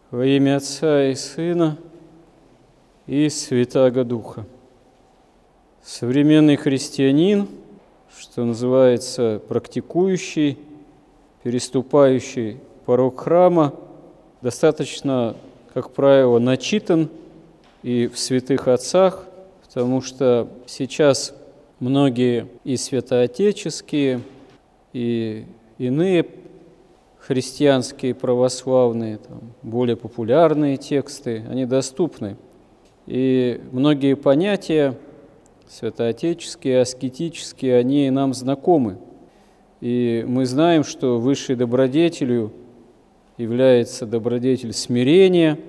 Во имя Отца и Сына и Святаго Духа. Современный христианин, что называется, практикующий, переступающий порог храма, достаточно, как правило, начитан и в святых отцах, потому что сейчас многие и святоотеческие, и иные христианские, православные, более популярные тексты, они доступны. И многие понятия святоотеческие, аскетические, они нам знакомы. И мы знаем, что высшей добродетелью является добродетель смирения,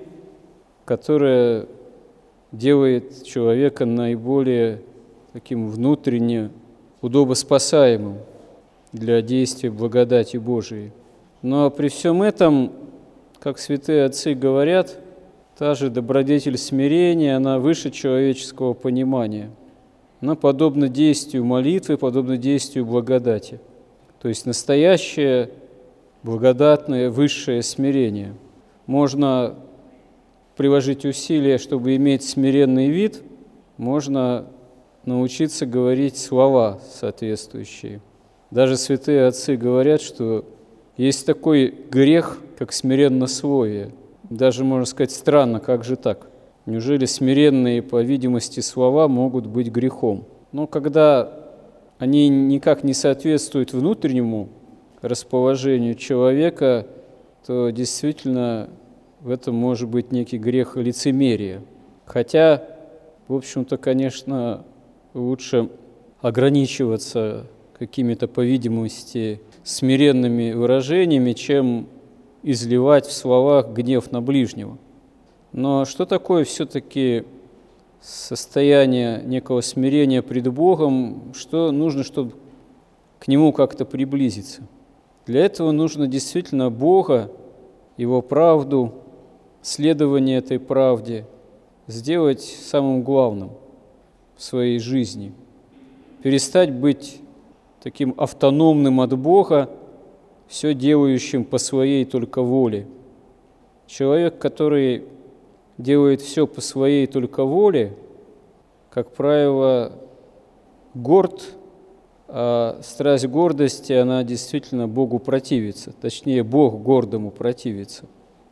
которая делает человека наиболее таким внутренне удобоспасаемым для действия благодати Божией. Но при всем этом, как святые отцы говорят, та же добродетель смирения, она выше человеческого понимания. Она подобна действию молитвы, подобна действию благодати. То есть настоящее, благодатное, высшее смирение. Можно приложить усилия, чтобы иметь смиренный вид, можно научиться говорить слова соответствующие. Даже святые отцы говорят, что есть такой грех, как смиреннословие. Даже, можно сказать, странно, как же так? Неужели смиренные, по видимости, слова могут быть грехом? Но когда они никак не соответствуют внутреннему расположению человека, то действительно в этом может быть некий грех лицемерия. Хотя, в общем-то, конечно, лучше ограничиваться какими-то, по видимости, смиренными выражениями, чем изливать в словах гнев на ближнего. Но что такое все-таки состояние некого смирения пред Богом, что нужно, чтобы к Нему как-то приблизиться? Для этого нужно действительно Бога, Его правду, следование этой правде сделать самым главным в своей жизни. Перестать быть таким автономным от Бога, все делающим по своей только воле. Человек, который делает все по своей только воле, как правило, горд, а страсть гордости, она действительно Богу противится, точнее, Бог гордому противится.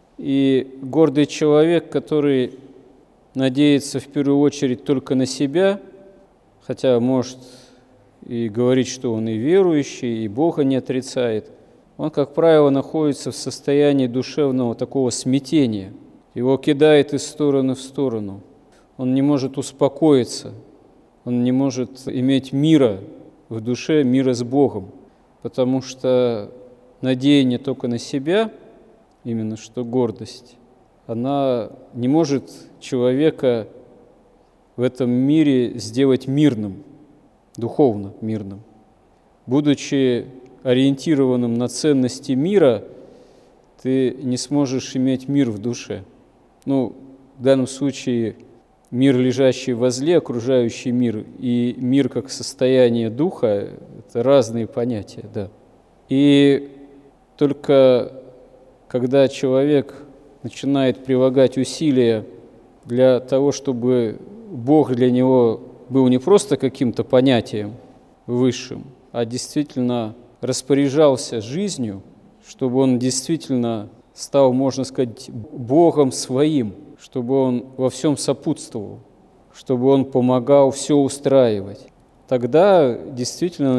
И гордый человек, который надеется в первую очередь только на себя, хотя может и говорить, что он и верующий, и Бога не отрицает, он, как правило, находится в состоянии душевного такого смятения. Его кидает из стороны в сторону. Он не может успокоиться, он не может иметь мира в душе, мира с Богом, потому что надеяние только на себя, именно что гордость, она не может человека в этом мире сделать мирным, духовно мирным. Будучи ориентированным на ценности мира, ты не сможешь иметь мир в душе. В данном случае мир, лежащий возле, окружающий мир, и мир как состояние духа – это разные понятия, да. И только когда человек начинает прилагать усилия для того, чтобы Бог для него был не просто каким-то понятием высшим, а действительно распоряжался жизнью, чтобы он действительно стал, можно сказать, Богом своим, чтобы он во всем сопутствовал, чтобы он помогал все устраивать. Тогда действительно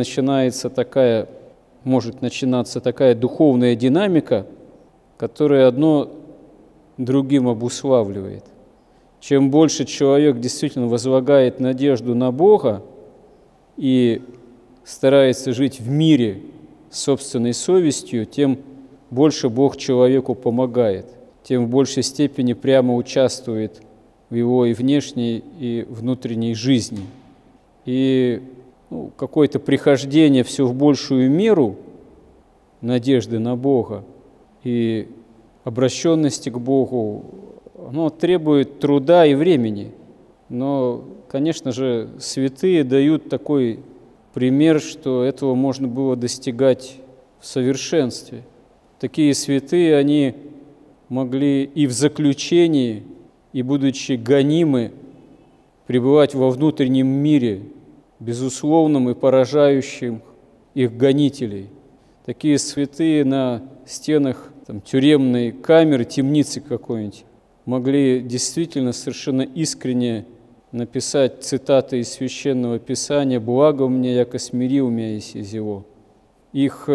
может начинаться такая духовная динамика, которая одно другим обуславливает. Чем больше человек действительно возлагает надежду на Бога и старается жить в мире с собственной совестью, тем больше Бог человеку помогает, тем в большей степени прямо участвует в его и внешней, и внутренней жизни. И какое-то прихождение все в большую меру надежды на Бога и обращенности к Богу, оно требует труда и времени. Но, конечно же, святые дают такой пример, что этого можно было достигать в совершенстве. Такие святые, они могли и в заключении, и, будучи гонимы, пребывать во внутреннем мире, безусловном и поражающим их гонителей. Такие святые на стенах тюремной камеры, темницы какой-нибудь, могли действительно совершенно искренне написать цитаты из Священного Писания «Благо мне, яко смирил меня еси зело». Их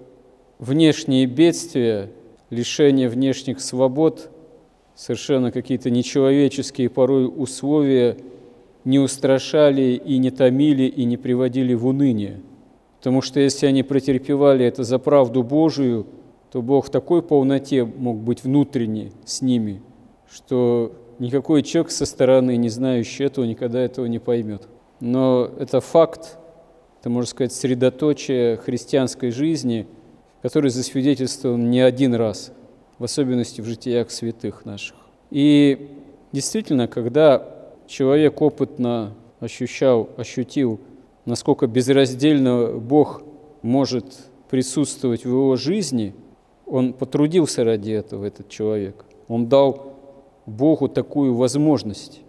внешние бедствия, лишение внешних свобод, совершенно какие-то нечеловеческие порой условия не устрашали и не томили и не приводили в уныние. Потому что если они претерпевали это за правду Божию, то Бог в такой полноте мог быть внутренне с ними, что никакой человек со стороны, не знающий этого, никогда этого не поймет. Но это факт, это, можно сказать, средоточие христианской жизни, который засвидетельствован не один раз, в особенности в житиях святых наших. И действительно, когда человек опытно ощутил, насколько безраздельно Бог может присутствовать в его жизни, он потрудился ради этого, этот человек. Он дал Богу такую возможность,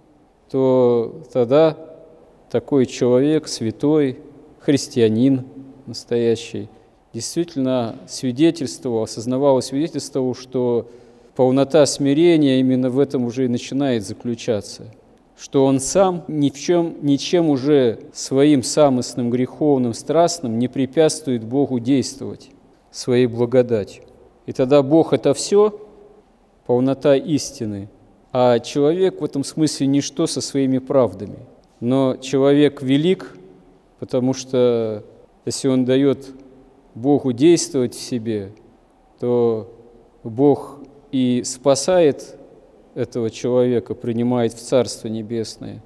то тогда такой человек, святой, христианин настоящий, действительно свидетельствовал, осознавал и свидетельствовал, что полнота смирения именно в этом уже и начинает заключаться, что он сам ничем уже своим самостным, греховным, страстным не препятствует Богу действовать своей благодатью. И тогда Бог – это все, полнота истины, а человек в этом смысле ничто со своими правдами. Но человек велик, потому что если он дает Богу действовать в себе, то Бог и спасает этого человека, принимает в Царство Небесное.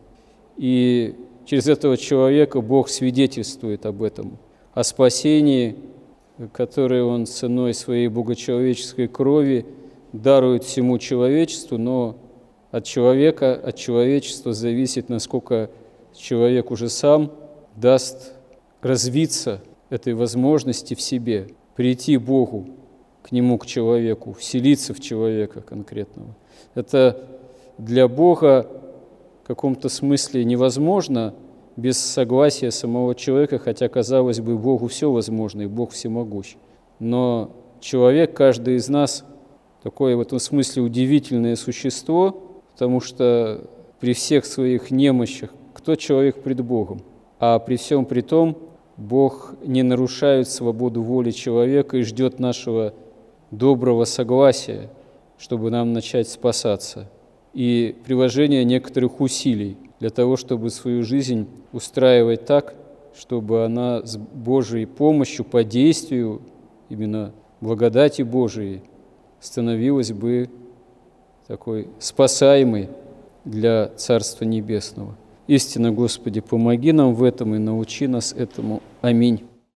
И через этого человека Бог свидетельствует об этом, о спасении, которое Он ценой своей богочеловеческой крови дарует всему человечеству, но от человека, от человечества зависит, насколько человек уже сам даст развиться этой возможности в себе, прийти Богу, к Нему, к человеку, вселиться в человека конкретного. Это для Бога в каком-то смысле невозможно без согласия самого человека, хотя, казалось бы, Богу все возможно, и Бог всемогущ. Но человек, каждый из нас, такое в этом смысле удивительное существо, потому что при всех своих немощах кто человек пред Богом? А при всем при том Бог не нарушает свободу воли человека и ждет нашего доброго согласия, чтобы нам начать спасаться, и приложение некоторых усилий для того, чтобы свою жизнь устраивать так, чтобы она с Божьей помощью, по действию именно благодати Божией становилась бы такой спасаемой для Царства Небесного. Истинно, Господи, помоги нам в этом и научи нас этому. Аминь.